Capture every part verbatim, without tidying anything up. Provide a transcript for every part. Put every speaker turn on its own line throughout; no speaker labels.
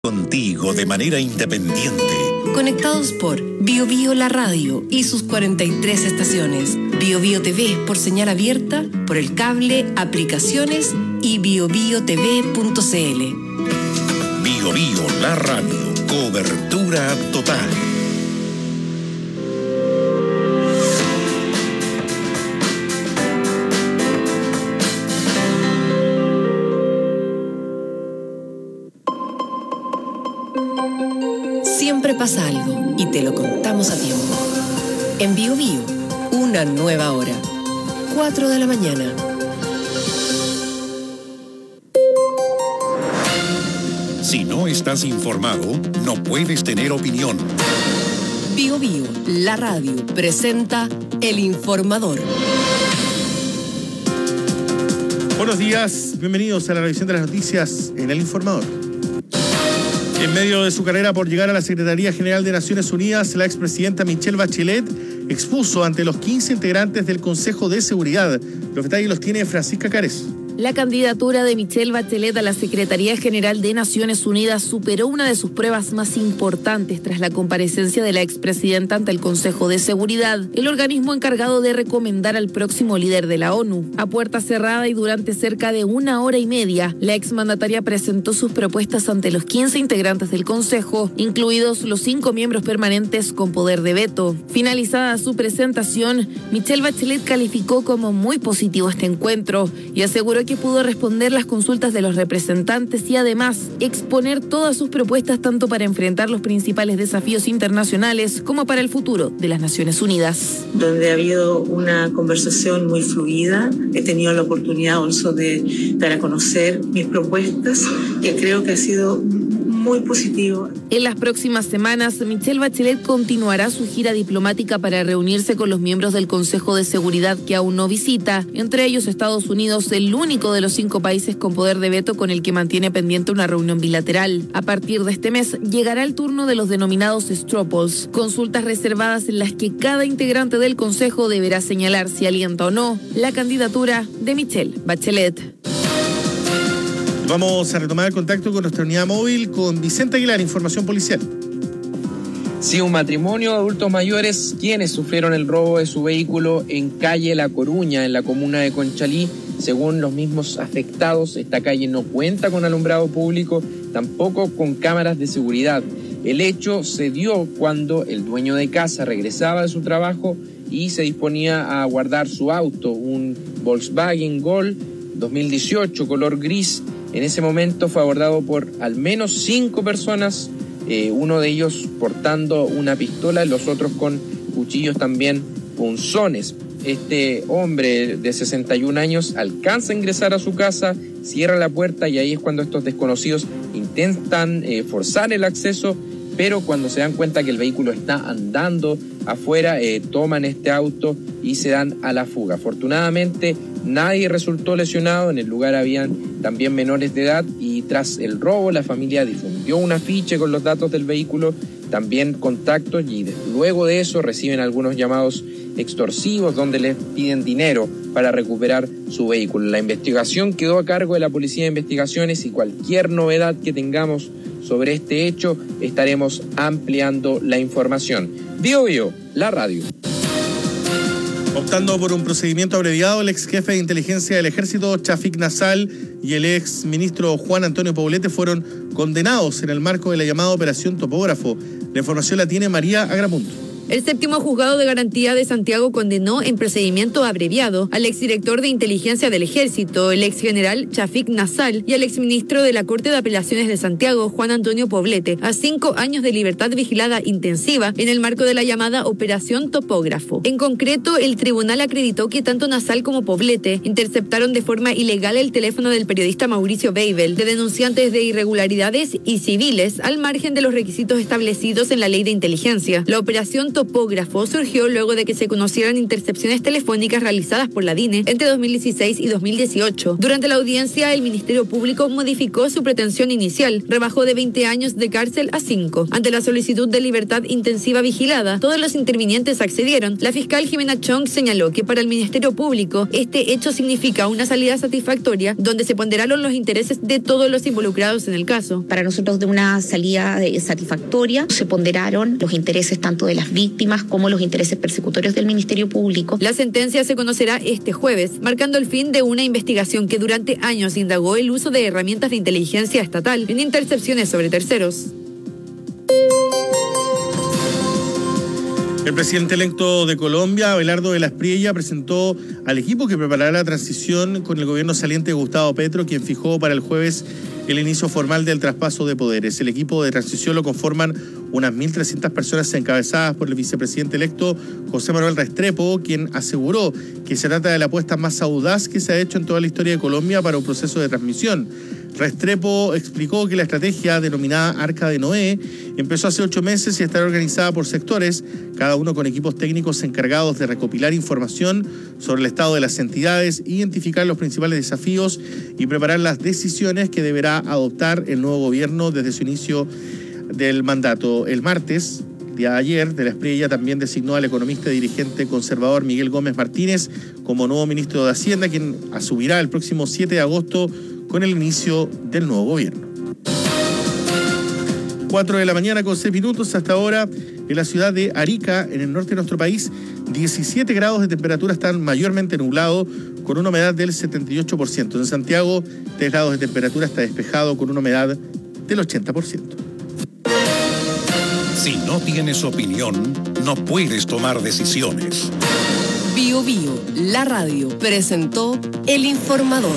Contigo de manera independiente.
Conectados por Bio Bio La Radio y sus cuarenta y tres estaciones. Bio Bio T V por señal abierta, por el cable, aplicaciones y bio bio t v punto c l.
Bio Bio La Radio. Cobertura total.
Siempre pasa algo y te lo contamos a tiempo. En Bio Bio, una nueva hora. cuatro de la mañana.
Si no estás informado, no puedes tener opinión.
Bio Bio, la radio, presenta El Informador.
Buenos días, bienvenidos a la revisión de las noticias en El Informador. En medio de su carrera por llegar a la Secretaría General de Naciones Unidas, la expresidenta Michelle Bachelet expuso ante los quince integrantes del Consejo de Seguridad. Los detalles los tiene Francisca Cárez.
La candidatura de Michelle Bachelet a la Secretaría General de Naciones Unidas superó una de sus pruebas más importantes tras la comparecencia de la expresidenta ante el Consejo de Seguridad, el organismo encargado de recomendar al próximo líder de la ONU. A puerta cerrada y durante cerca de una hora y media, la exmandataria presentó sus propuestas ante los quince integrantes del Consejo, incluidos los cinco miembros permanentes con poder de veto. Finalizada su presentación, Michelle Bachelet calificó como muy positivo este encuentro y aseguró que que pudo responder las consultas de los representantes y además exponer todas sus propuestas tanto para enfrentar los principales desafíos internacionales como para el futuro de las Naciones Unidas.
Donde ha habido una conversación muy fluida, he tenido la oportunidad also de dar a conocer mis propuestas, que creo que ha sido muy positivo.
En las próximas semanas, Michelle Bachelet continuará su gira diplomática para reunirse con los miembros del Consejo de Seguridad que aún no visita, entre ellos Estados Unidos, el único de los cinco países con poder de veto con el que mantiene pendiente una reunión bilateral. A partir de este mes, llegará el turno de los denominados straw polls, consultas reservadas en las que cada integrante del Consejo deberá señalar si alienta o no la candidatura de Michelle Bachelet.
Vamos a retomar el contacto con nuestra unidad móvil con Vicente Aguilar, información policial.
Sí, un matrimonio de adultos mayores quienes sufrieron el robo de su vehículo en calle La Coruña, en la comuna de Conchalí. Según los mismos afectados, esta calle no cuenta con alumbrado público, tampoco con cámaras de seguridad. El hecho se dio cuando el dueño de casa regresaba de su trabajo y se disponía a guardar su auto, un Volkswagen Gol dos mil dieciocho, color gris. En ese momento fue abordado por al menos cinco personas, eh, uno de ellos portando una pistola, los otros con cuchillos también punzones. Este hombre de sesenta y un años alcanza a ingresar a su casa, cierra la puerta y ahí es cuando estos desconocidos intentan eh, forzar el acceso, pero cuando se dan cuenta que el vehículo está andando afuera, eh, toman este auto y se dan a la fuga. Afortunadamente, nadie resultó lesionado, en el lugar habían también menores de edad y tras el robo la familia difundió un afiche con los datos del vehículo, también contactos y de, luego de eso reciben algunos llamados extorsivos donde les piden dinero para recuperar su vehículo. La investigación quedó a cargo de la Policía de Investigaciones y cualquier novedad que tengamos sobre este hecho estaremos ampliando la información. Bio Bio, la radio.
Optando por un procedimiento abreviado, el ex jefe de inteligencia del ejército, Chafik Nassal, y el ex ministro Juan Antonio Poblete fueron condenados en el marco de la llamada Operación Topógrafo. La información la tiene María Agramundo.
El séptimo juzgado de garantía de Santiago condenó en procedimiento abreviado al exdirector de inteligencia del ejército, el exgeneral Chafik Nassal, y al exministro de la Corte de Apelaciones de Santiago, Juan Antonio Poblete, a cinco años de libertad vigilada intensiva en el marco de la llamada Operación Topógrafo. En concreto, el tribunal acreditó que tanto Nassal como Poblete interceptaron de forma ilegal el teléfono del periodista Mauricio Beibel, de denunciantes de irregularidades y civiles, al margen de los requisitos establecidos en la ley de inteligencia. La operación un topógrafo surgió luego de que se conocieran intercepciones telefónicas realizadas por la D I N E entre dos mil dieciséis y dos mil dieciocho. Durante la audiencia, el Ministerio Público modificó su pretensión inicial, rebajó de veinte años de cárcel a cinco. Ante la solicitud de libertad intensiva vigilada, todos los intervinientes accedieron. La fiscal Jimena Chong señaló que para el Ministerio Público este hecho significa una salida satisfactoria donde se ponderaron los intereses de todos los involucrados en el caso.
Para nosotros, de una salida satisfactoria, se ponderaron los intereses tanto de las víctimas como los intereses persecutorios del Ministerio Público.
La sentencia se conocerá este jueves, marcando el fin de una investigación que durante años indagó el uso de herramientas de inteligencia estatal en intercepciones sobre terceros.
El presidente electo de Colombia, Abelardo de la Espriella, presentó al equipo que preparará la transición con el gobierno saliente de Gustavo Petro, quien fijó para el jueves el inicio formal del traspaso de poderes. El equipo de transición lo conforman unas mil trescientas personas encabezadas por el vicepresidente electo José Manuel Restrepo, quien aseguró que se trata de la apuesta más audaz que se ha hecho en toda la historia de Colombia para un proceso de transmisión. Restrepo explicó que la estrategia denominada Arca de Noé empezó hace ocho meses y estará organizada por sectores, cada uno con equipos técnicos encargados de recopilar información sobre el estado de las entidades, identificar los principales desafíos y preparar las decisiones que deberá adoptar el nuevo gobierno desde su inicio del mandato. El martes, día de ayer, de la Espriella también designó al economista y dirigente conservador Miguel Gómez Martínez como nuevo ministro de Hacienda, quien asumirá el próximo siete de agosto con el inicio del nuevo gobierno. cuatro de la mañana con seis minutos hasta ahora en la ciudad de Arica, en el norte de nuestro país, diecisiete grados de temperatura, están mayormente nublados con una humedad del setenta y ocho por ciento. En Santiago, tres grados de temperatura, está despejado con una humedad del ochenta por ciento.
Si no tienes opinión, no puedes tomar decisiones.
Bio Bio, la radio, presentó El Informador.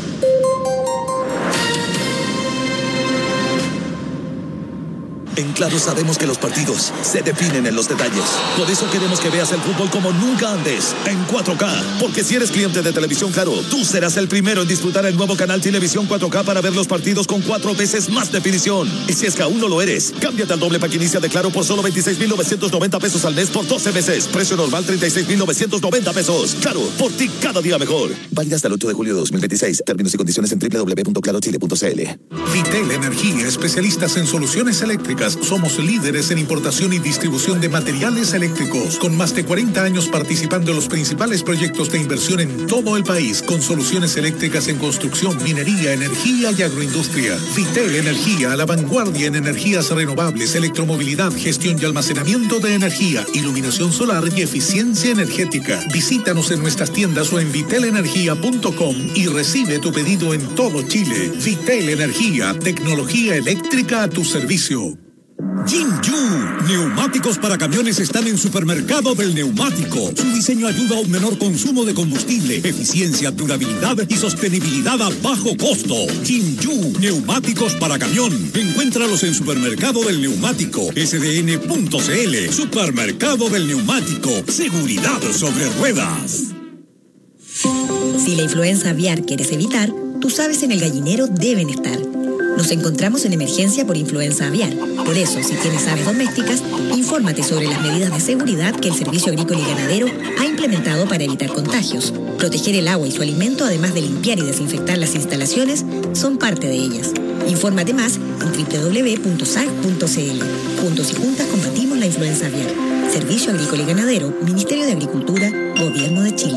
En Claro sabemos que los partidos se definen en los detalles. Por eso queremos que veas el fútbol como nunca antes, en cuatro K. Porque si eres cliente de Televisión Claro, tú serás el primero en disfrutar el nuevo canal Televisión cuatro K para ver los partidos con cuatro veces más definición. Y si es que aún no lo eres, cámbiate al doble pack inicia de Claro por solo veintiséis mil novecientos noventa pesos al mes por doce meses. Precio normal treinta y seis mil novecientos noventa pesos. Claro, por ti cada día mejor. Válida hasta el ocho de julio de dos mil veintiséis. Términos y condiciones en doble u doble u doble u punto claro chile punto c l.
Vitel Energía, especialistas en soluciones eléctricas. Somos líderes en importación y distribución de materiales eléctricos, con más de cuarenta años participando en los principales proyectos de inversión en todo el país, con soluciones eléctricas en construcción, minería, energía y agroindustria. Vitel Energía, a la vanguardia en energías renovables, electromovilidad, gestión y almacenamiento de energía, iluminación solar y eficiencia energética. Visítanos en nuestras tiendas o en vitel energía punto com y recibe tu pedido en todo Chile. Vitel Energía, tecnología eléctrica a tu servicio.
Jinju, neumáticos para camiones están en Supermercado del Neumático. Su diseño ayuda a un menor consumo de combustible, eficiencia, durabilidad y sostenibilidad a bajo costo. Jinju, neumáticos para camión. Encuéntralos en Supermercado del Neumático, s d n punto c l. Supermercado del Neumático, seguridad sobre ruedas.
Si la influenza aviar quieres evitar, tus aves en el gallinero deben estar. Nos encontramos en emergencia por influenza aviar. Por eso, si tienes aves domésticas, infórmate sobre las medidas de seguridad que el Servicio Agrícola y Ganadero ha implementado para evitar contagios. Proteger el agua y su alimento, además de limpiar y desinfectar las instalaciones, son parte de ellas. Infórmate más en doble u doble u doble u punto s a g punto c l. Juntos y juntas combatimos la influenza aviar. Servicio Agrícola y Ganadero, Ministerio de Agricultura, Gobierno de Chile.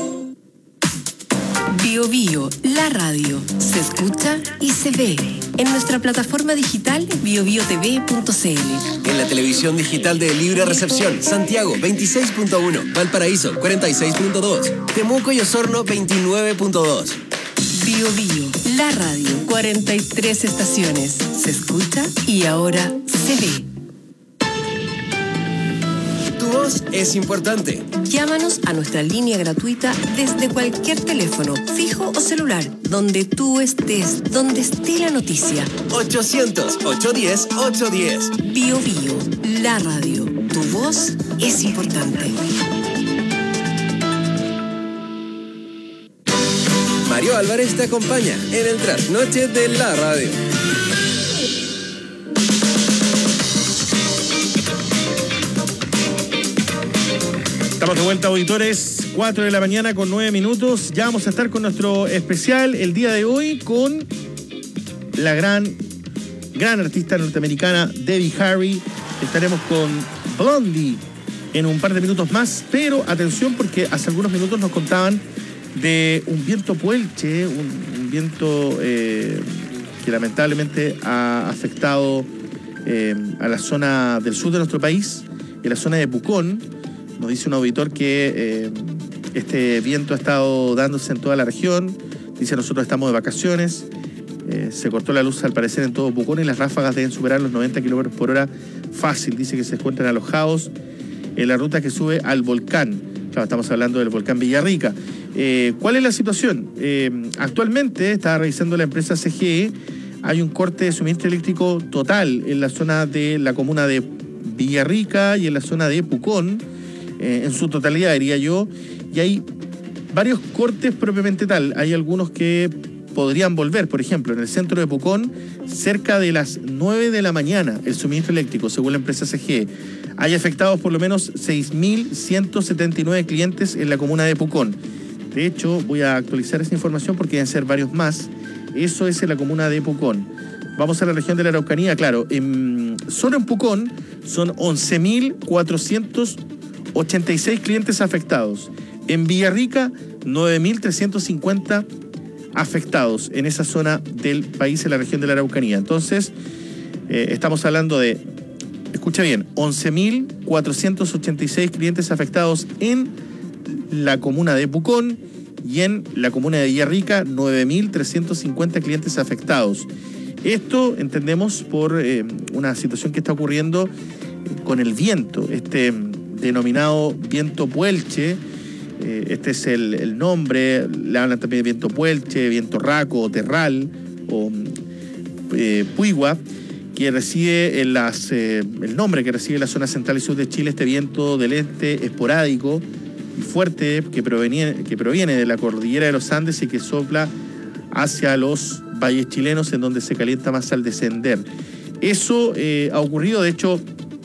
Bio Bio, la radio, se escucha y se ve en nuestra plataforma digital bio bio t v punto c l.
En la televisión digital de libre recepción, Santiago veintiséis punto uno, Valparaíso cuarenta y seis punto dos, Temuco y Osorno veintinueve punto dos.
Bio Bio, la radio, cuarenta y tres estaciones, se escucha y ahora se ve.
Tu voz es importante.
Llámanos a nuestra línea gratuita desde cualquier teléfono, fijo o celular, donde tú estés, donde esté la noticia.
ochocientos, ochocientos diez, ochocientos diez.
Bio Bio, la radio. Tu voz es importante.
Mario Álvarez te acompaña en el trasnoche de la radio.
Estamos de vuelta, auditores, cuatro de la mañana con nueve minutos. Ya vamos a estar con nuestro especial el día de hoy con la gran, gran artista norteamericana Debbie Harry. Estaremos con Blondie en un par de minutos más, pero atención porque hace algunos minutos nos contaban de un viento puelche, un, un viento eh, que lamentablemente ha afectado eh, a la zona del sur de nuestro país, en la zona de Pucón. Nos dice un auditor que eh, este viento ha estado dándose en toda la región. Dice, nosotros estamos de vacaciones. Eh, se cortó la luz al parecer en todo Pucón y las ráfagas deben superar los noventa kilómetros por hora fácil. Dice que se encuentran alojados en la ruta que sube al volcán. Claro, estamos hablando del volcán Villarrica. Eh, ¿Cuál es la situación? Eh, actualmente, estaba revisando la empresa C G E, hay un corte de suministro eléctrico total en la zona de la comuna de Villarrica y en la zona de Pucón, eh, en su totalidad diría yo, y hay varios cortes propiamente tal. Hay algunos que podrían volver, por ejemplo, en el centro de Pucón, cerca de las nueve de la mañana, el suministro eléctrico, según la empresa C G E. Hay afectados por lo menos seis mil ciento setenta y nueve clientes en la comuna de Pucón. De hecho, voy a actualizar esa información porque deben ser varios más. Eso es en la comuna de Pucón. Vamos a la región de la Araucanía, claro. En, solo en Pucón son once mil cuatrocientos ochenta y seis clientes afectados. En Villarrica, nueve mil trescientos cincuenta afectados en esa zona del país, en la región de la Araucanía. Entonces, eh, estamos hablando de, escucha bien, once mil cuatrocientos ochenta y seis clientes afectados en la comuna de Pucón y en la comuna de Villarrica, nueve mil trescientos cincuenta clientes afectados. Esto entendemos por eh, una situación que está ocurriendo con el viento, este denominado viento puelche. Eh, este es el, el nombre, le hablan también de viento puelche, viento raco o terral o eh, puigua, que recibe en las, eh, el nombre que recibe en la zona central y sur de Chile, este viento del este esporádico y fuerte que proviene, que proviene de la cordillera de los Andes y que sopla hacia los valles chilenos, en donde se calienta más al descender. Eso eh, ha ocurrido. De hecho,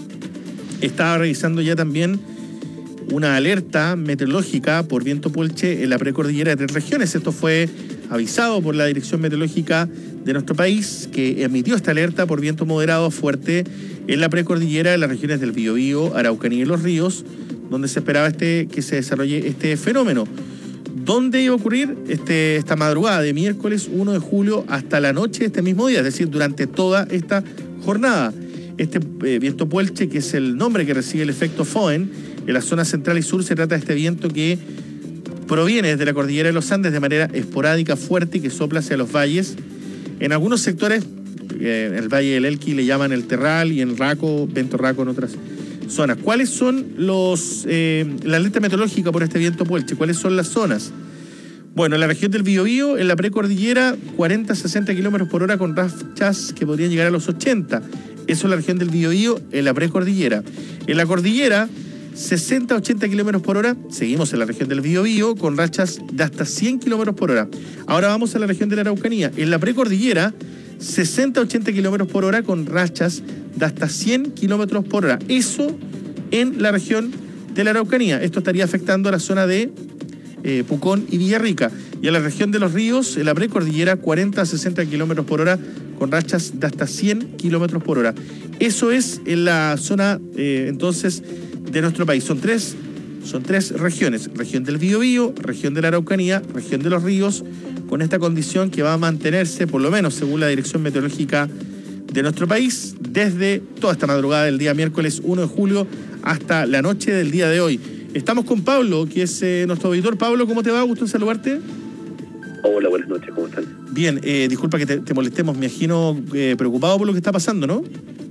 estaba revisando ya también una alerta meteorológica por viento puelche en la precordillera de tres regiones. Esto fue avisado por la Dirección Meteorológica de nuestro país, que emitió esta alerta por viento moderado fuerte en la precordillera de las regiones del Biobío, Araucanía y Los Ríos, donde se esperaba este, que se desarrolle este fenómeno. ¿Dónde iba a ocurrir? Este, esta madrugada de miércoles uno de julio hasta la noche de este mismo día, es decir, durante toda esta jornada. Este eh, viento puelche, que es el nombre que recibe el efecto Foehn, en la zona central y sur se trata de este viento que proviene desde la cordillera de los Andes de manera esporádica, fuerte, y que sopla hacia los valles. En algunos sectores, eh, en el Valle del Elqui le llaman el terral y en Raco, viento raco en otras zonas. ¿Cuáles son los eh, la alerta meteorológica por este viento puelche? ¿Cuáles son las zonas? Bueno, en la región del Biobío, en la precordillera, cuarenta a sesenta kilómetros por hora con rachas que podrían llegar a los ochenta. Eso es la región del Biobío, en la precordillera. En la cordillera, sesenta a ochenta kilómetros por hora. Seguimos en la región del Biobío con rachas de hasta cien kilómetros por hora. Ahora vamos a la región de la Araucanía. En la precordillera, sesenta a ochenta kilómetros por hora con rachas de hasta cien kilómetros por hora. Eso en la región de la Araucanía. Esto estaría afectando a la zona de eh, Pucón y Villarrica. Y a la región de los ríos, en la precordillera, cuarenta a sesenta kilómetros por hora con rachas de hasta cien kilómetros por hora. Eso es en la zona, eh, entonces, de nuestro país. Son tres, son tres regiones. Región del Biobío, región de la Araucanía, región de los ríos, con esta condición que va a mantenerse, por lo menos según la Dirección Meteorológica de nuestro país, desde toda esta madrugada del día miércoles uno de julio hasta la noche del día de hoy. Estamos con Pablo, que es eh, nuestro auditor. Pablo, ¿cómo te va? Gusto en saludarte.
Hola, buenas noches, ¿cómo están?
Bien, eh, disculpa que te, te molestemos, me imagino eh, preocupado por lo que está pasando, ¿no?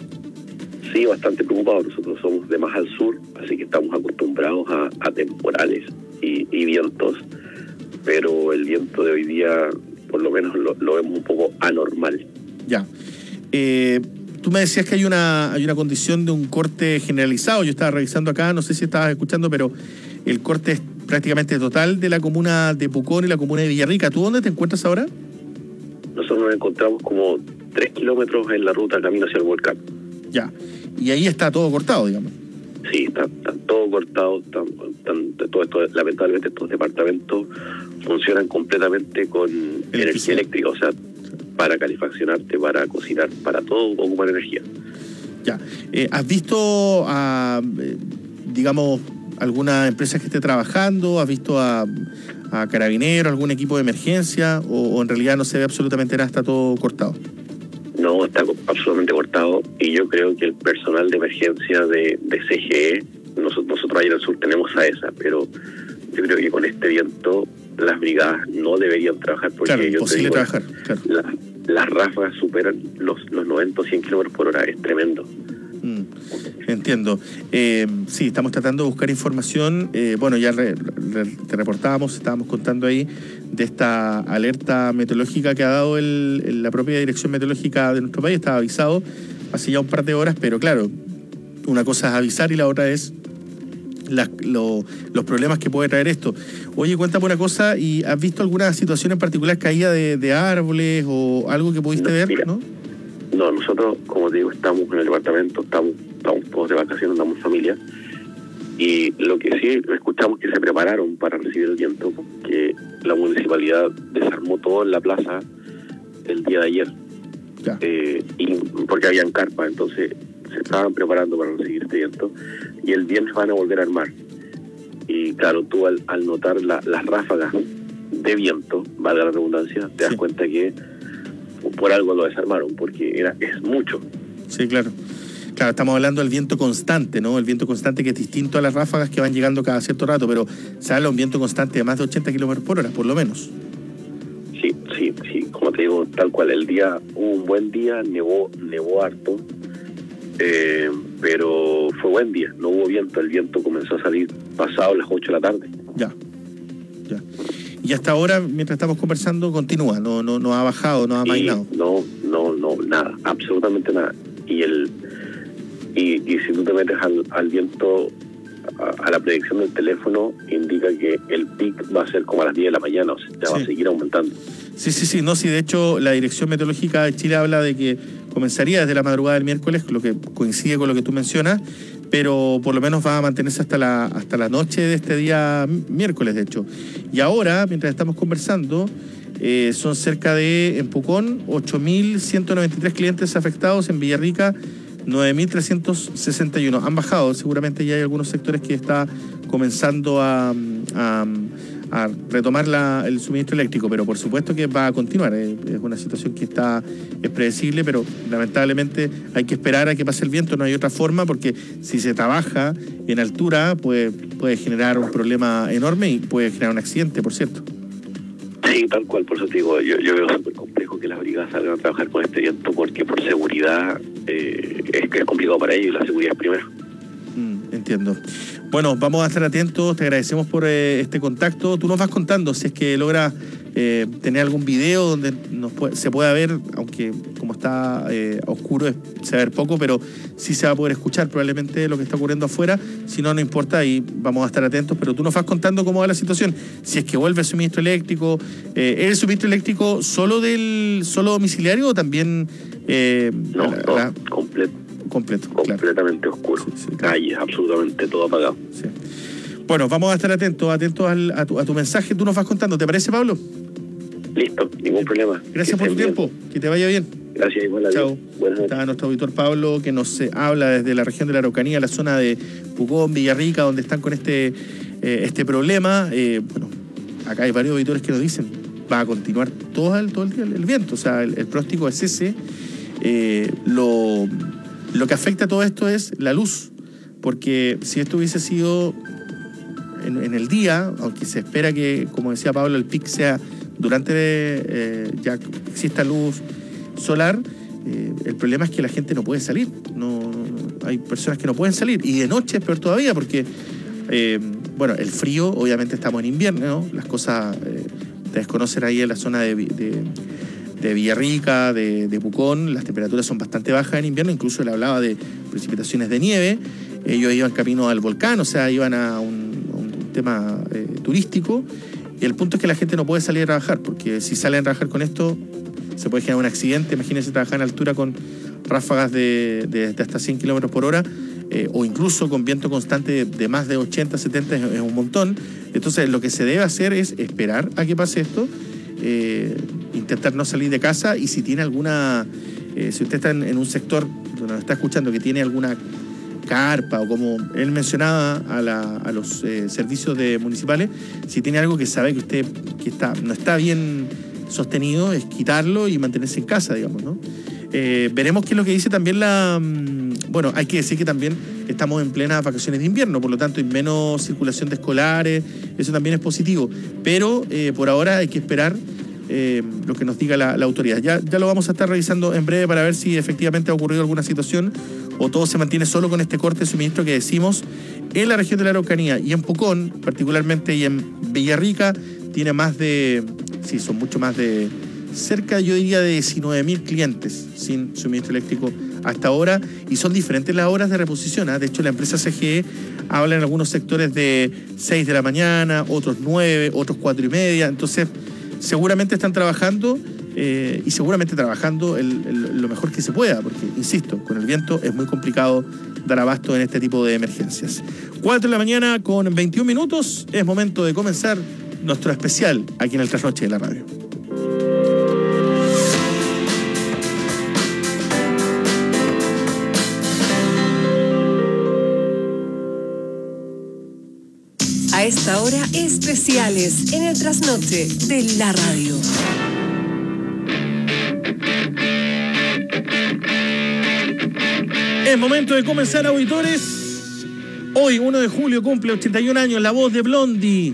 Sí, bastante preocupado. Nosotros somos de más al sur, así que estamos acostumbrados a, a temporales y, y vientos, pero el viento de hoy día, por lo menos, lo, lo vemos un poco anormal.
Ya. Eh, tú me decías que hay una, hay una condición de un corte generalizado. Yo estaba revisando acá, no sé si estabas escuchando, pero el corte es prácticamente total de la comuna de Pucón y la comuna de Villarrica. ¿Tú dónde te encuentras ahora?
Nosotros nos encontramos como tres kilómetros en la ruta camino hacia el volcán.
Ya, y ahí está todo cortado, digamos.
Sí, está, está todo cortado, está Están, todo esto, lamentablemente estos departamentos funcionan completamente con energía eléctrica, o sea, para calefaccionarte, para cocinar, para todo ocupan energía.
Ya. Eh, ¿Has visto a, eh, digamos, alguna empresa que esté trabajando? ¿Has visto a, a Carabineros, algún equipo de emergencia? O, ¿O en realidad no se ve absolutamente nada, está todo cortado?
No, está absolutamente cortado, y yo creo que el personal de emergencia de, de C G E, nosotros, nosotros ahí en el sur tenemos a esa, pero yo creo que con este viento las brigadas no deberían trabajar, porque
claro,
yo
imposible
te digo,
trabajar, claro.
la, las ráfagas superan los, los noventa o cien kilómetros por hora, es tremendo.
Mm, entiendo. Eh, sí, estamos tratando de buscar información. Eh, bueno, ya re, re, te reportábamos, estábamos contando ahí de esta alerta meteorológica que ha dado el, el, la propia Dirección Meteorológica de nuestro país. Estaba avisado hace ya un par de horas, pero claro, una cosa es avisar y la otra es las, lo, los problemas que puede traer esto. Oye, cuéntame una cosa, ¿y has visto alguna situación en particular, caída de, de árboles o algo que pudiste
no,
ver?
Mira,
¿no?
No, nosotros, como te digo, estamos en el departamento, estamos, estamos todos de vacaciones, andamos en familia, y lo que sí escuchamos que se prepararon para recibir el viento, porque la municipalidad desarmó todo en la plaza el día de ayer, eh, y porque habían carpas, entonces se estaban preparando para recibir este viento, y el viernes van a volver a armar. Y claro, tú al, al notar la, las ráfagas de viento, valga la redundancia, te das sí. cuenta que por algo lo desarmaron, porque era es mucho.
Sí, claro. Claro, estamos hablando del viento constante, ¿no? El viento constante que es distinto a las ráfagas que van llegando cada cierto rato, pero se habla de un viento constante de más de ochenta kilómetros por hora, por lo menos.
Sí, sí, sí, como te digo, tal cual. El día, hubo un buen día, nevó, nevó harto, eh, pero fue buen día, no hubo viento, el viento comenzó a salir pasado las ocho de la tarde.
Ya, ya. Y hasta ahora, mientras estamos conversando, continúa, no no no ha bajado, no ha amainado.
No, no, no, nada, absolutamente nada. Y el y, y si tú te metes al, al viento, a, a la predicción del teléfono, indica que el pic va a ser como a las diez de la mañana, o sea, ya sí. va a seguir aumentando.
Sí, sí, sí, no, sí, de hecho la Dirección Meteorológica de Chile habla de que comenzaría desde la madrugada del miércoles, lo que coincide con lo que tú mencionas, pero por lo menos va a mantenerse hasta la hasta la noche de este día miércoles, de hecho. Y ahora, mientras estamos conversando, eh, son cerca de, en Pucón, ocho mil ciento noventa y tres clientes afectados, en Villarrica, nueve mil trescientos sesenta y uno. Han bajado, seguramente ya hay algunos sectores que está comenzando a, a, a retomar la, el suministro eléctrico, pero por supuesto que va a continuar. Es, es una situación que está es predecible, pero lamentablemente hay que esperar a que pase el viento, no hay otra forma, porque si se trabaja en altura puede, puede generar un problema enorme y puede generar un accidente, por cierto.
Sí, tal cual, por eso te digo, yo, yo veo súper complejo que las brigadas salgan a trabajar con este viento, porque por seguridad eh, es que es complicado para ellos, la seguridad es primero.
Mm, entiendo. Bueno, vamos a estar atentos, te agradecemos por eh, este contacto. Tú nos vas contando si es que logra eh, tener algún video donde nos puede, se pueda ver, aunque como está eh, oscuro es, se va a ver poco, pero sí se va a poder escuchar probablemente lo que está ocurriendo afuera. Si no, no importa y vamos a estar atentos, pero tú nos vas contando cómo va la situación. Si es que vuelve el suministro eléctrico, eh, ¿es el suministro eléctrico solo del solo domiciliario o también eh,
no,
la,
no,
la...
completo.
Completo,
completamente
claro.
oscuro,
sí, sí, claro.
Calles, absolutamente todo apagado.
Sí. Bueno, vamos a estar atentos, atentos al, a, tu, a tu mensaje, tú nos vas contando, ¿te parece, Pablo?
Listo, ningún problema.
Gracias por tu bien. tiempo, que te vaya bien.
Gracias, igual a
Chao. Está nuestro auditor Pablo, que nos eh, habla desde la región de la Araucanía, la zona de Pucón, Villarrica, donde están con este, eh, este problema. Eh, bueno, acá hay varios auditores que nos dicen, va a continuar todo el, todo el día el, el viento, o sea, el, el pronóstico es ese. Eh, lo... Lo que afecta a todo esto es la luz, porque si esto hubiese sido en, en el día, aunque se espera que, como decía Pablo, el pic sea durante eh, ya exista luz solar, eh, el problema es que la gente no puede salir. No, no, hay personas que no pueden salir, y de noche es peor todavía, porque eh, bueno, el frío, obviamente estamos en invierno, ¿no? Las cosas eh, te desconocen ahí en la zona de, de de Villarrica, de, de Pucón, las temperaturas son bastante bajas en invierno, incluso le hablaba de precipitaciones de nieve. Ellos iban camino al volcán, o sea, iban a un, a un tema eh, turístico, y el punto es que la gente no puede salir a trabajar, porque si salen a trabajar con esto, se puede generar un accidente. Imagínense trabajar en altura con ráfagas de, de, de hasta cien kilómetros por hora, eh, o incluso con viento constante de, de más de ochenta, setenta es, es un montón. Entonces lo que se debe hacer es esperar a que pase esto, eh, intentar no salir de casa, y si tiene alguna, eh, si usted está en, en un sector donde nos está escuchando que tiene alguna carpa, o como él mencionaba a, la, a los eh, servicios de municipales, si tiene algo que sabe que usted que está, no está bien sostenido, es quitarlo y mantenerse en casa, digamos, ¿no? Eh, veremos qué es lo que dice también la... Bueno, hay que decir que también estamos en plenas vacaciones de invierno, por lo tanto hay menos circulación de escolares, eso también es positivo, pero eh, por ahora hay que esperar eh, lo que nos diga la, la autoridad. Ya, ya lo vamos a estar revisando en breve para ver si efectivamente ha ocurrido alguna situación o todo se mantiene solo con este corte de suministro que decimos en la región de la Araucanía y en Pucón, particularmente, y en Villarrica, tiene más de... Sí, son mucho más de... cerca, yo diría, de diecinueve mil clientes sin suministro eléctrico hasta ahora, y son diferentes las horas de reposición, ¿eh? De hecho, la empresa C G E habla en algunos sectores de seis de la mañana, otros nueve, otros cuatro y media. Entonces, seguramente están trabajando eh, y seguramente trabajando el, el, lo mejor que se pueda, porque, insisto, con el viento es muy complicado dar abasto en este tipo de emergencias. cuatro de la mañana con veintiún minutos, es momento de comenzar nuestro especial aquí en el Trasnoche de la Radio.
A esta hora, especiales en el Trasnoche de la Radio.
Es momento de comenzar, auditores. Hoy, uno de julio, cumple ochenta y un años la voz de Blondie,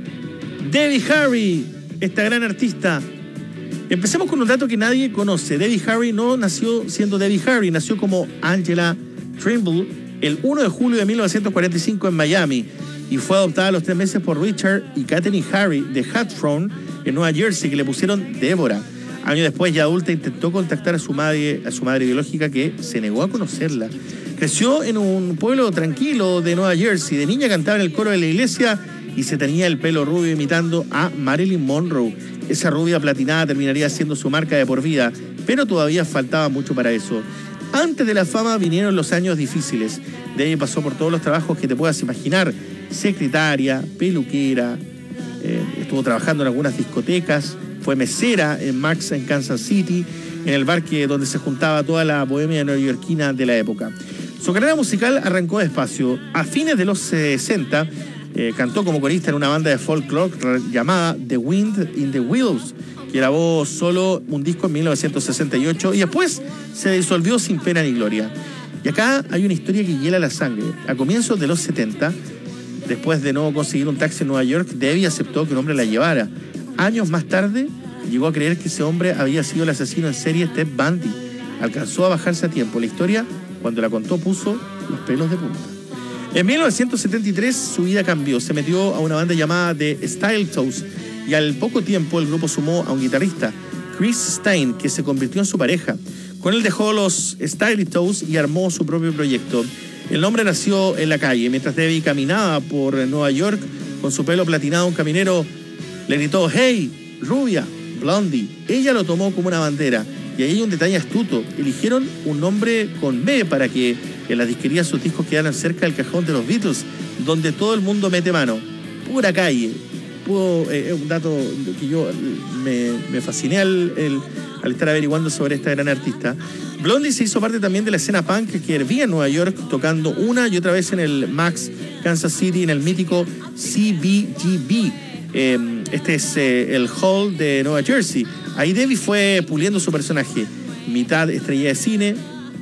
Debbie Harry, esta gran artista. Empecemos con un dato que nadie conoce. Debbie Harry no nació siendo Debbie Harry, nació como Angela Trimble el uno de julio de mil novecientos cuarenta y cinco en Miami, y fue adoptada a los tres meses por Richard y Katherine Harry de Hatfield, en Nueva Jersey, que le pusieron Débora. Años después, ya adulta, intentó contactar a su madre, a su madre biológica, que se negó a conocerla. Creció en un pueblo tranquilo de Nueva Jersey. De niña cantaba en el coro de la iglesia y se tenía el pelo rubio imitando a Marilyn Monroe. Esa rubia platinada terminaría siendo su marca de por vida, pero todavía faltaba mucho para eso. Antes de la fama vinieron los años difíciles. De ahí pasó por todos los trabajos que te puedas imaginar: secretaria, peluquera, eh, estuvo trabajando en algunas discotecas, fue mesera en Max en Kansas City, en el bar que, donde se juntaba toda la bohemia neoyorquina de la época. Su carrera musical arrancó despacio. A fines de los sesenta, eh, cantó como corista en una banda de folklore llamada The Wind in the Willows, que grabó solo un disco en mil novecientos sesenta y ocho y después se disolvió sin pena ni gloria. Y acá hay una historia que hiela la sangre. A comienzos de los setenta, después de no conseguir un taxi en Nueva York, Debbie aceptó que un hombre la llevara. Años más tarde, llegó a creer que ese hombre había sido el asesino en serie Ted Bundy. Alcanzó a bajarse a tiempo. La historia, cuando la contó, puso los pelos de punta. En mil novecientos setenta y tres, su vida cambió. Se metió a una banda llamada The Style Toes, y al poco tiempo el grupo sumó a un guitarrista, Chris Stein, que se convirtió en su pareja. Con él dejó los Style Toes y armó su propio proyecto. El nombre nació en la calle. Mientras Debbie caminaba por Nueva York con su pelo platinado, un caminero le gritó: "Hey, rubia, Blondie". Ella lo tomó como una bandera. Y ahí hay un detalle astuto: eligieron un nombre con B para que en las disquerías sus discos quedaran cerca del cajón de los Beatles, donde todo el mundo mete mano. Pura calle. Pudo, eh, un dato que yo me, me fasciné al, el, al estar averiguando sobre esta gran artista. Blondie se hizo parte también de la escena punk que hervía en Nueva York, tocando una y otra vez en el Max Kansas City, en el mítico C B G B. Eh, este es eh, el hall de Nueva Jersey. Ahí Debbie fue puliendo su personaje, mitad estrella de cine,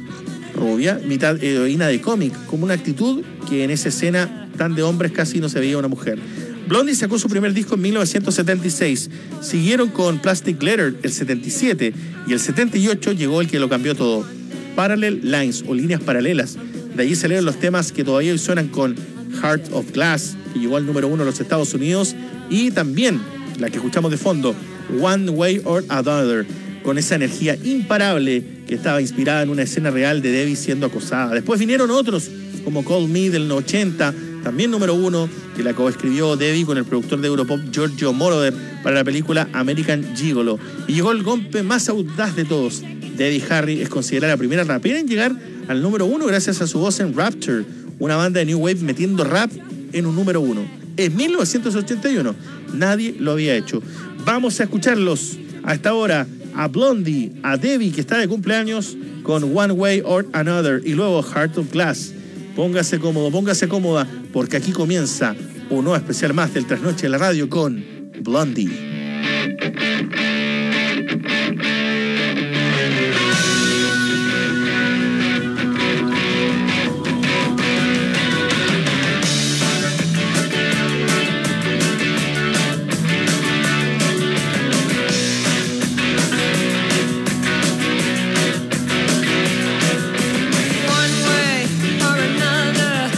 rubia, mitad heroína de cómic, como una actitud que en esa escena tan de hombres casi no se veía una mujer. Blondie sacó su primer disco en mil novecientos setenta y seis, siguieron con Plastic Letter el setenta y siete, y el setenta y ocho llegó el que lo cambió todo, Parallel Lines, o líneas paralelas. De allí salieron los temas que todavía hoy suenan, con Heart of Glass, que llegó al número uno en los Estados Unidos, y también la que escuchamos de fondo, One Way or Another, con esa energía imparable que estaba inspirada en una escena real de Debbie siendo acosada. Después vinieron otros, como Call Me del ochenta, también número uno, que la coescribió Debbie con el productor de Europop Giorgio Moroder para la película American Gigolo. Y llegó el golpe más audaz de todos. Debbie Harry es considerada la primera rapera en llegar al número uno gracias a su voz en Rapture, una banda de New Wave metiendo rap en un número uno. En mil novecientos ochenta y uno nadie lo había hecho. Vamos a escucharlos a esta hora, a Blondie, a Debbie, que está de cumpleaños, con One Way or Another, y luego Heart of Glass. Póngase cómodo, póngase cómoda, porque aquí comienza un nuevo especial más del Trasnoche de la Radio con Blondie.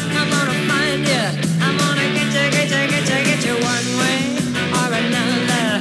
One way or another.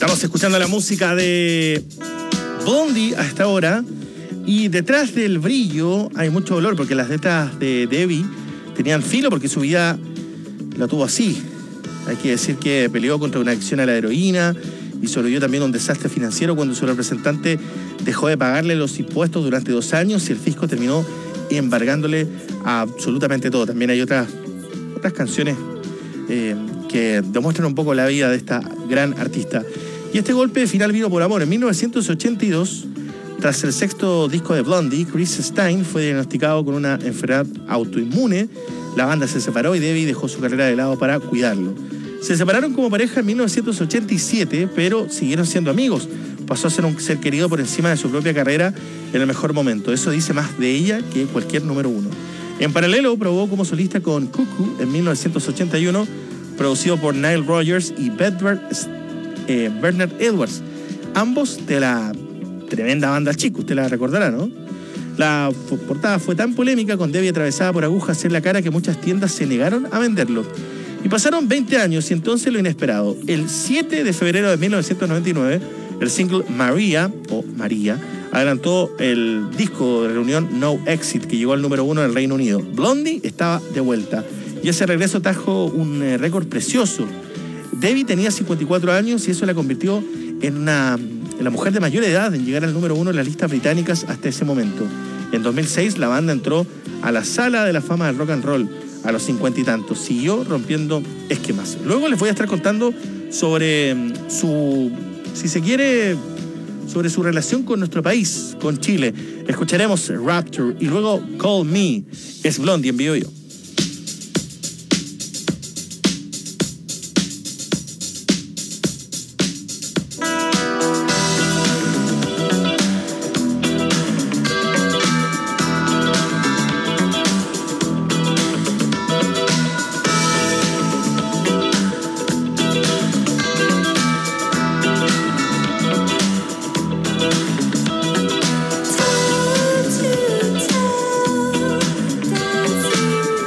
Estamos escuchando la música de Blondie a esta hora. Y detrás del brillo hay mucho dolor, porque las letras de Debbie tenían filo, porque su vida la tuvo así. Hay que decir que peleó contra una adicción a la heroína y sobrevivió también a un desastre financiero cuando su representante dejó de pagarle los impuestos durante dos años y el fisco terminó embargándole absolutamente todo. También hay otras, otras canciones eh, que demuestran un poco la vida de esta gran artista. Y este golpe de final vino por amor. En mil novecientos ochenta y dos, tras el sexto disco de Blondie, Chris Stein fue diagnosticado con una enfermedad autoinmune. La banda se separó y Debbie dejó su carrera de lado para cuidarlo. Se separaron como pareja en mil novecientos ochenta y siete, pero siguieron siendo amigos. Pasó a ser un ser querido por encima de su propia carrera en el mejor momento. Eso dice más de ella que cualquier número uno. En paralelo, probó como solista con Cuckoo en mil novecientos ochenta y uno, producido por Nile Rodgers y Bedford, eh, Bernard Edwards. Ambos de la tremenda banda Chico, usted la recordará, ¿no? La portada fue tan polémica, con Debbie atravesada por agujas en la cara, que muchas tiendas se negaron a venderlo. Y pasaron veinte años y entonces lo inesperado. El siete de febrero de mil novecientos noventa y nueve, el single Maria, o María, adelantó el disco de reunión No Exit, que llegó al número uno en el Reino Unido. Blondie estaba de vuelta y ese regreso trajo un eh, récord precioso. Debbie tenía cincuenta y cuatro años y eso la convirtió en una... la mujer de mayor edad en llegar al número uno en las listas británicas hasta ese momento. En dos mil seis la banda entró a la sala de la fama del rock and roll a los cincuenta y tantos. Siguió rompiendo esquemas. Luego les voy a estar contando sobre su, si se quiere, sobre su relación con nuestro país, con Chile. Escucharemos Rapture y luego Call Me. Es Blondie en Bio Bio.
Time to tell, dancing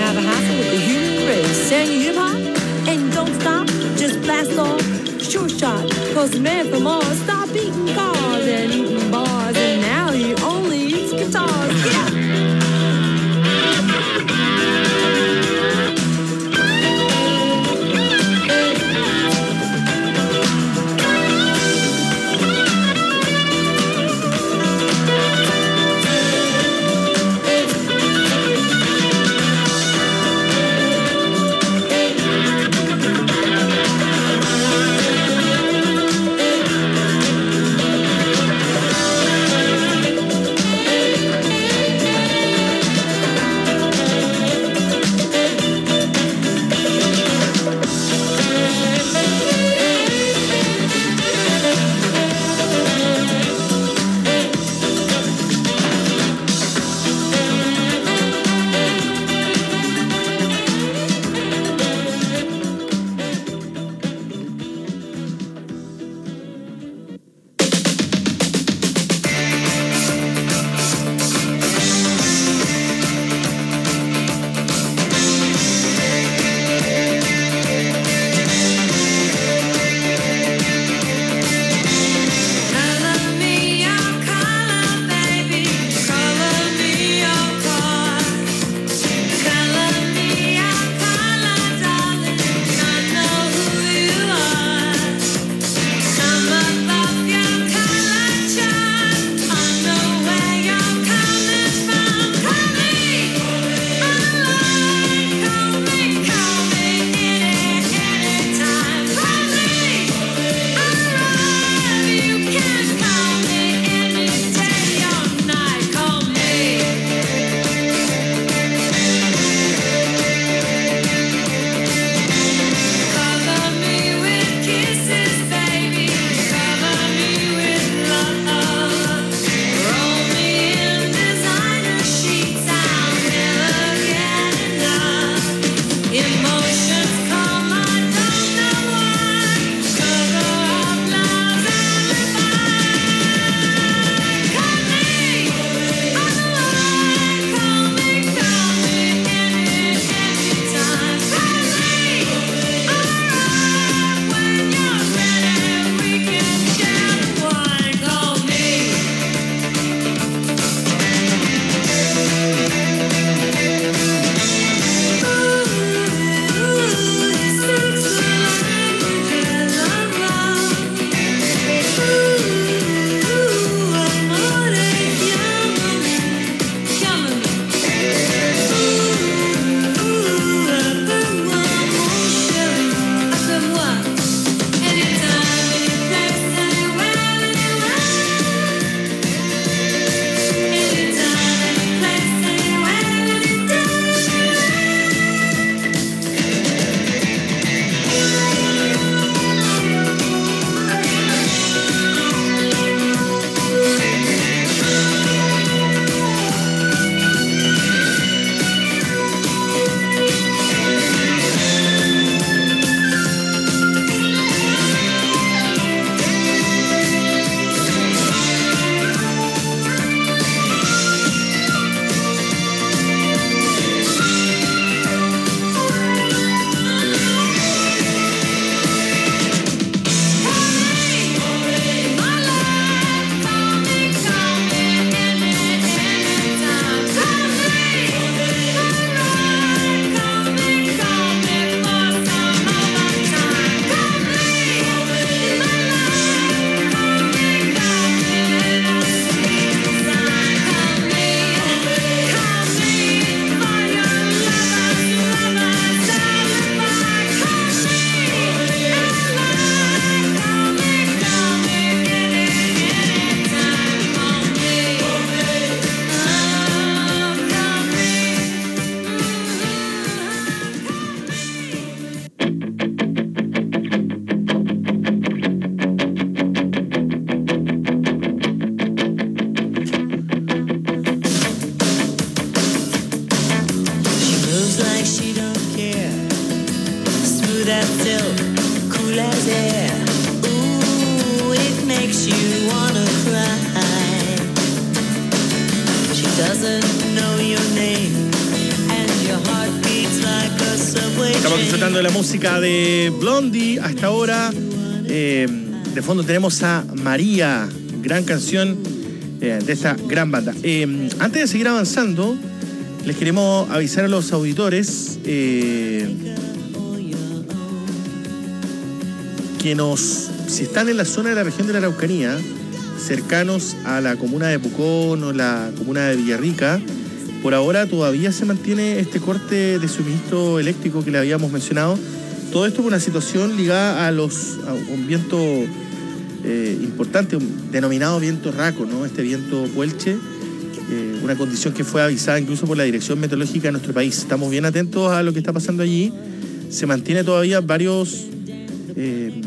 have a hassle with the human race. Saying you hip hop and don't stop, just blast off, sure shot. Cause the man from Mars stopped eating cars and eating bars, and now he only eats guitars. Yeah.
Disfrutando de la música de Blondie hasta ahora. Eh, de fondo tenemos a María, gran canción eh, de esta gran banda. Eh, antes de seguir avanzando, les queremos avisar a los auditores eh, que nos, si están en la zona de la región de la Araucanía, cercanos a la comuna de Pucón o la comuna de Villarrica, por ahora todavía se mantiene este corte de suministro eléctrico que le habíamos mencionado. Todo esto por una situación ligada a, los, a un viento eh, importante, un denominado viento raco, ¿no? Este viento puelche, eh, una condición que fue avisada incluso por la Dirección Meteorológica de nuestro país. Estamos bien atentos a lo que está pasando allí. Se mantiene todavía varios, eh,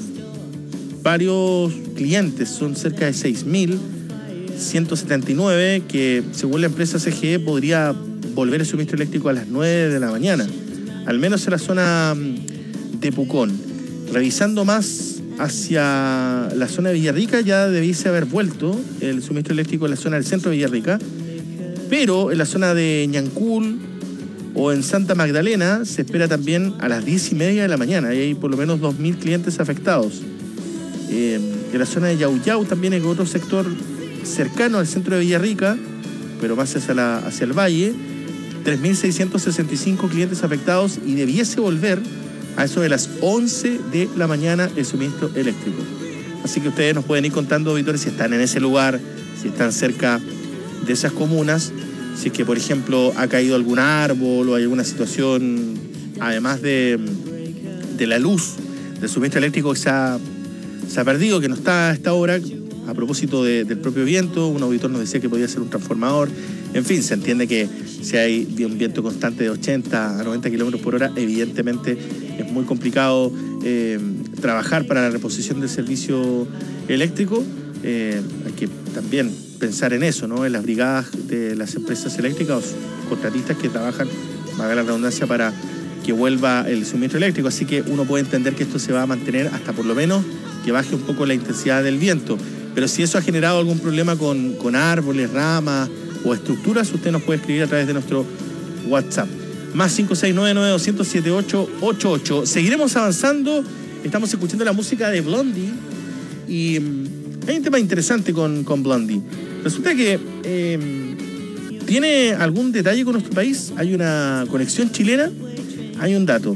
varios clientes, son cerca de seis mil ciento setenta y nueve, que según la empresa C G E podría volver el suministro eléctrico a las nueve de la mañana, al menos en la zona de Pucón. Revisando más hacia la zona de Villarrica, ya debiese haber vuelto el suministro eléctrico en la zona del centro de Villarrica, pero en la zona de Ñancul o en Santa Magdalena se espera también a las diez y media de la mañana, y hay por lo menos dos mil clientes afectados. Eh, en la zona de Yauyau también hay otro sector cercano al centro de Villarrica, pero más hacia, la, hacia el valle, tres mil seiscientos sesenta y cinco clientes afectados, y debiese volver a eso de las once de la mañana el suministro eléctrico. Así que ustedes nos pueden ir contando, auditores, si están en ese lugar, si están cerca de esas comunas, si es que, por ejemplo, ha caído algún árbol o hay alguna situación, además de, de la luz del suministro eléctrico que se ha, se ha perdido, que no está a esta hora. A propósito de, del propio viento, un auditor nos decía que podía ser un transformador. En fin, se entiende que si hay un viento constante de ochenta a noventa kilómetros por hora, evidentemente es muy complicado eh, trabajar para la reposición del servicio eléctrico. Eh, hay que también pensar en eso, ¿no? En las brigadas de las empresas eléctricas o contratistas que trabajan, valga la redundancia, para que vuelva el suministro eléctrico. Así que uno puede entender que esto se va a mantener hasta por lo menos que baje un poco la intensidad del viento. Pero si eso ha generado algún problema con, con árboles, ramas o estructuras, usted nos puede escribir a través de nuestro WhatsApp. Más cinco seis nueve nueve dos cero cero siete ocho ocho ocho. Seguiremos avanzando. Estamos escuchando la música de Blondie. Y um, hay un tema interesante con, con Blondie. Resulta que eh, tiene algún detalle con nuestro país. Hay una conexión chilena. Hay un dato.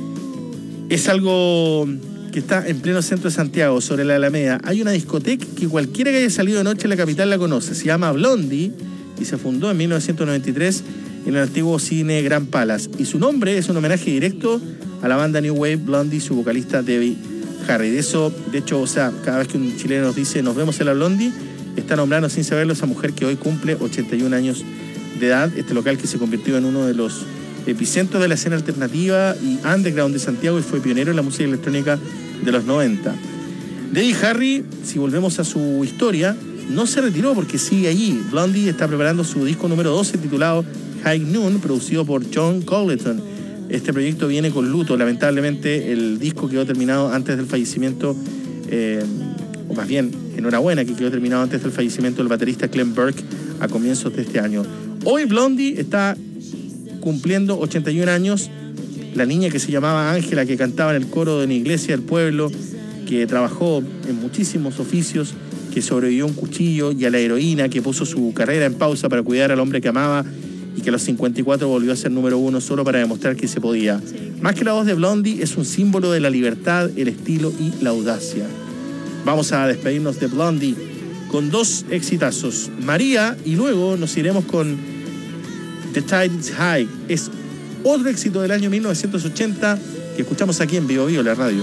Es algo que está en pleno centro de Santiago, sobre la Alameda. Hay una discoteca que cualquiera que haya salido de noche en la capital la conoce. Se llama Blondie y se fundó en mil novecientos noventa y tres en el antiguo cine Gran Palace. Y su nombre es un homenaje directo a la banda New Wave Blondie y su vocalista Debbie Harry. De eso, de hecho, o sea, cada vez que un chileno nos dice nos vemos en la Blondie, está nombrando sin saberlo esa mujer que hoy cumple ochenta y un años de edad. Este local que se convirtió en uno de los epicentros de la escena alternativa y underground de Santiago y fue pionero en la música electrónica de los noventa. Debbie Harry, si volvemos a su historia, no se retiró porque sigue allí. Blondie está preparando su disco número doce titulado High Noon, producido por John Colleton. Este proyecto viene con luto. Lamentablemente el disco quedó terminado antes del fallecimiento, eh, o más bien, enhorabuena, que quedó terminado antes del fallecimiento del baterista Clem Burke a comienzos de este año. Hoy Blondie está cumpliendo ochenta y un años. La niña que se llamaba Ángela, que cantaba en el coro de una iglesia del pueblo, que trabajó en muchísimos oficios, que sobrevivió a un cuchillo, y a la heroína que puso su carrera en pausa para cuidar al hombre que amaba y que a los cincuenta y cuatro volvió a ser número uno solo para demostrar que se podía. Más que la voz de Blondie, es un símbolo de la libertad, el estilo y la audacia. Vamos a despedirnos de Blondie con dos exitazos, María, y luego nos iremos con The Tide is High. Es otro éxito del año mil novecientos ochenta que escuchamos aquí en Bio Bio, la radio.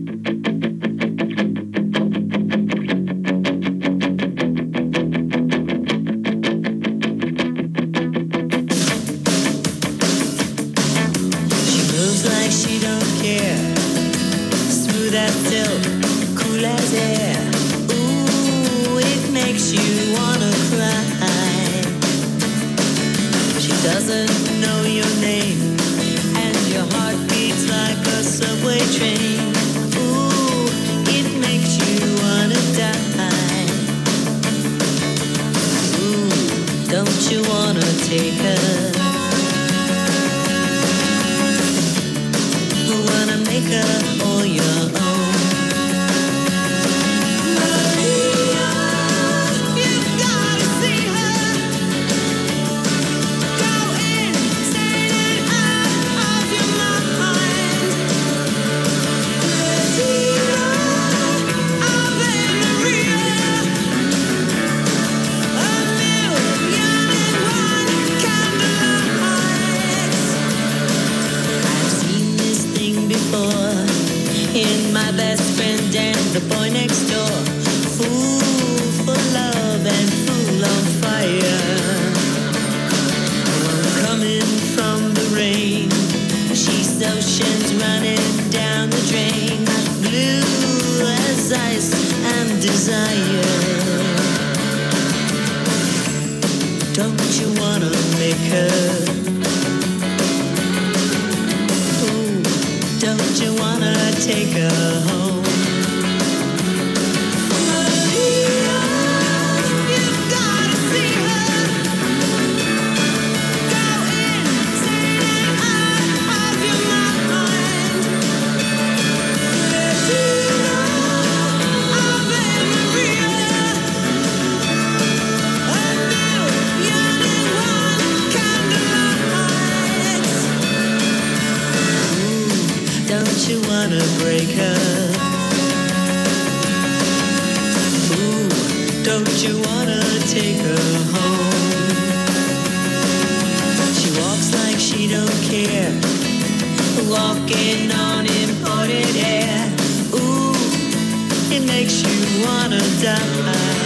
Doesn't know your name, and your heart beats like a subway train. Ooh, it makes you wanna die. Ooh, don't you wanna take her? Wanna best friend and the boy next door. Fool for love and fool on fire. Coming from the rain, she's oceans running down the drain. Blue as ice and desire. Don't you wanna make her? Ooh, don't you wanna take her home? Don't you wanna break her? Ooh, don't you wanna take her home? She walks like she don't care, walking on imported air. Ooh, it makes you wanna die.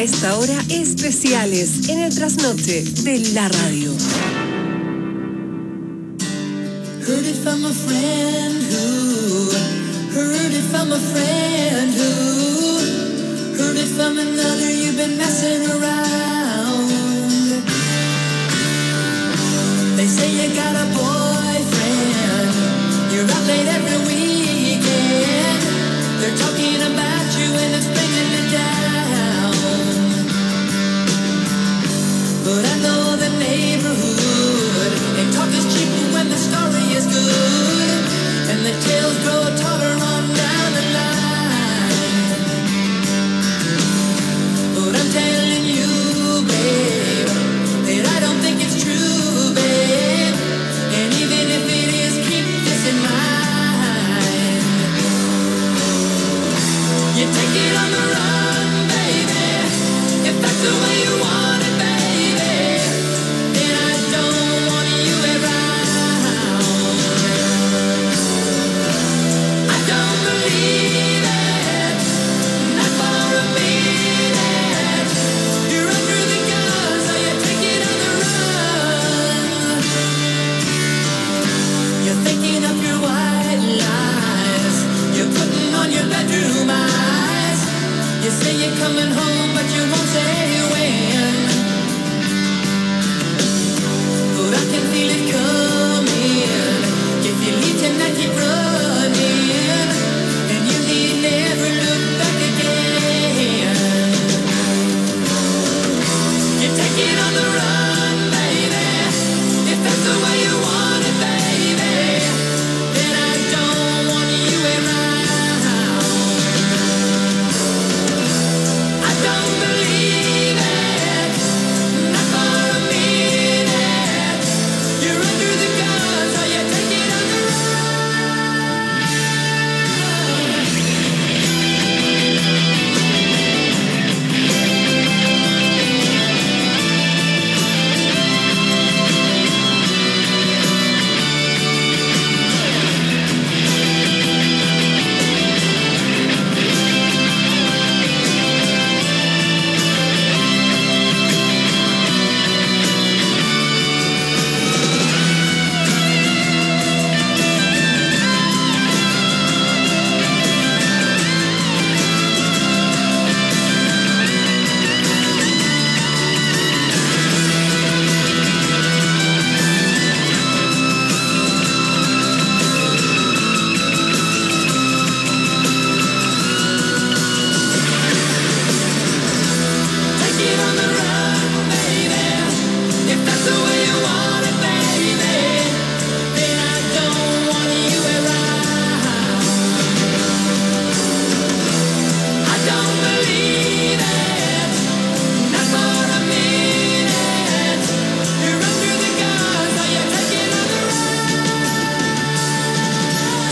A esta hora, especiales en el trasnoche de la radio.
Heard it from a friend who, heard it from a friend who, heard it from another, you've been messing around. They say you got a boyfriend, you're out late every weekend. They're talking about you and it's bringing me down. But I know the neighborhood, and talk is cheap when the story is good, and the tales grow taller on down the line. But I'm telling you, babe, that I don't think it's true, babe. And even if it is, keep this in mind. You take it on the run, baby, if that's the way you want it, baby. Then I don't want you around. I don't believe it, not for a minute. You're under the gun, so you take it on the run. You're thinking of your white lies, you're putting on your bedroom eyes. You say you're coming home, but you won't say when. But I can feel it coming. If you leave tonight, keep running.